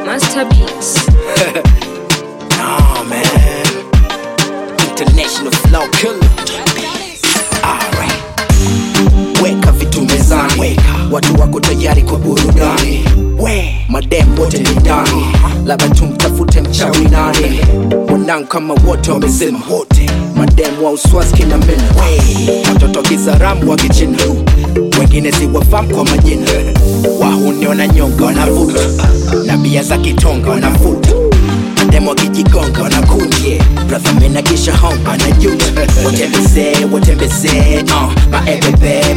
Master Beats. Nah, man. International flow killer. Alright. Weka vitu mezani, watu wako tayari kwa burudani. Madem wote ni ndani, labda tumtafute mchawi nani. Wanangu kama wote wamesema, madem wa uswazi kina mena. Watoto kizaramu wa kichina, wengine si wafamu kwa majina. Wahuni wananyonga wanavuta, na bia za kitonga wanafuta. Madem wakijigonga wanakunje, brother mena kisha honga na juta. Watembeze, maebebe,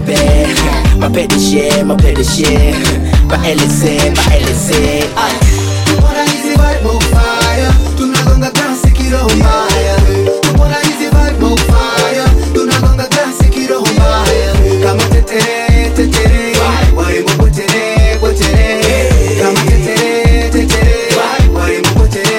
mapedeshe, baeleze. Mbona hizi vibe on fire, tunagonga glasi kiroho mbaya. Mbona hizi vibe on fire, tunagonga glasi kiroho mbaya. Kama tetere, warembo potere. Kama tetere, warembo potere.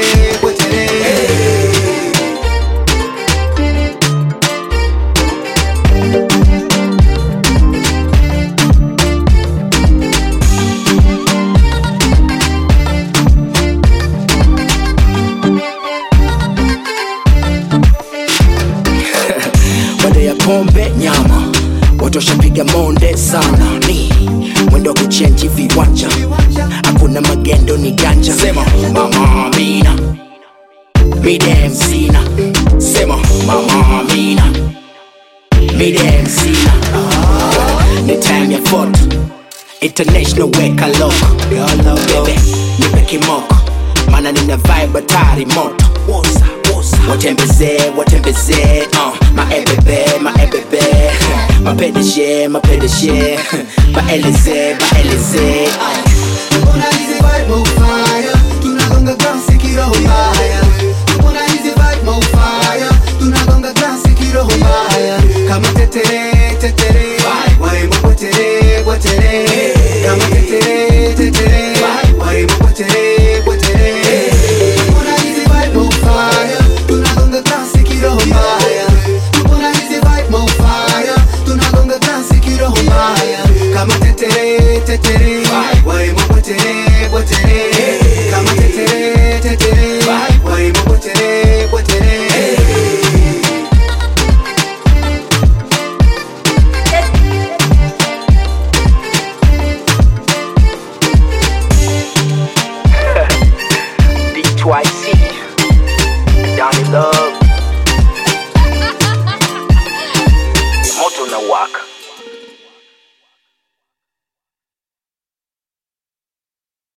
Baada ya pombe nyama, watu washapiga monde sana. Ni mwendo wa kuchenji viwanja, hakuna magendo ni ganja. Sema mama Amina, midem sina. Sema mama Amina, midem sina. Ni time ya photo, international weka loko. Bebe, nipe kimoko, mana nina vibe hatari moto. Watembeze, maebebe, mapedeshe, baeleze. Mbona hizi